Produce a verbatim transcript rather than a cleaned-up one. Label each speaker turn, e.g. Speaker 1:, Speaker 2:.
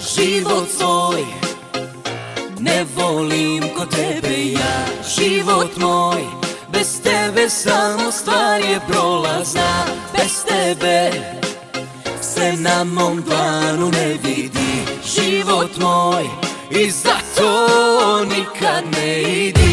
Speaker 1: život svoj ne volim ko tebe ja. Život moj, bez tebe samo stvar je prolazna. Bez tebe se na mom dlanu ne vidi život moj, i zato nikad ne idi.